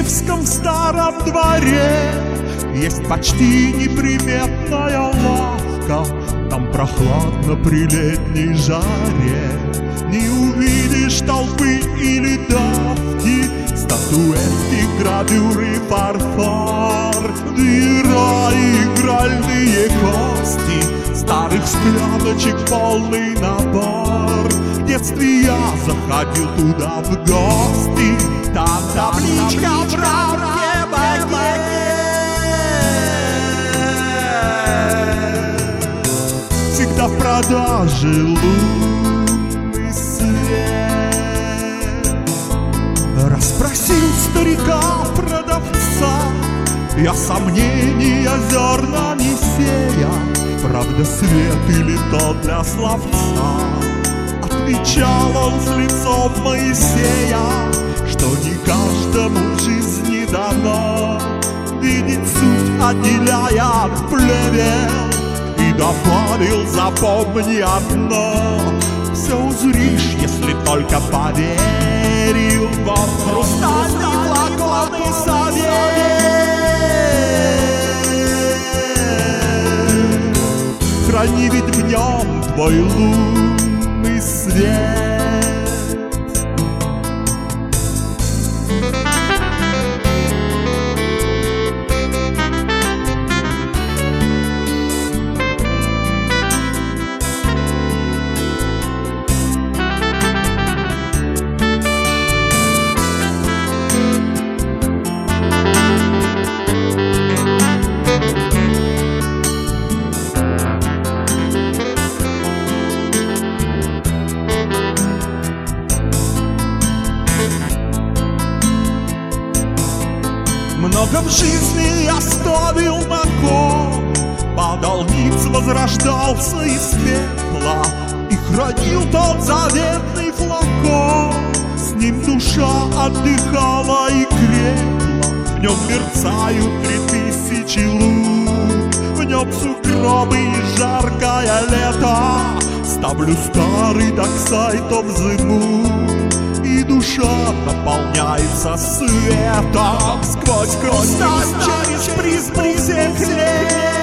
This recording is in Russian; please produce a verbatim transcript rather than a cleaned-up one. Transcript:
киевском старом дворе есть почти неприметная лавка. Там прохладно при летней жаре, не увидишь толпы или давки. Статуэтки, гравюры, фарфор, дыра, игральные кости, старых скляночек полный набор. В детстве я заходил туда в гости, там табличка в рамке багет. Всегда в продаже лунный свет. Расспросил старика-продавца, я сомнения зернами сея, правда свет или то для словца. Отвечал он с лицом Моисея, что не каждому в жизни дано видеть суть, отделяя плевел. И добавил: запомни одно, все узришь, если только поверил. Вот хрустальный флакон и совет, храни ведь в нем твой лунный свет. Много в жизни оставил на кон, падал ниц, возрождался из пепла и хранил тот заветный флакон. С ним душа отдыхала и крепла, в нем мерцают три тысячи лун, в нем сугробы и жаркое лето. Ставлю старый доксайтов зиму, и душа наполняется светом сквозь хрусталь через призму всех лет.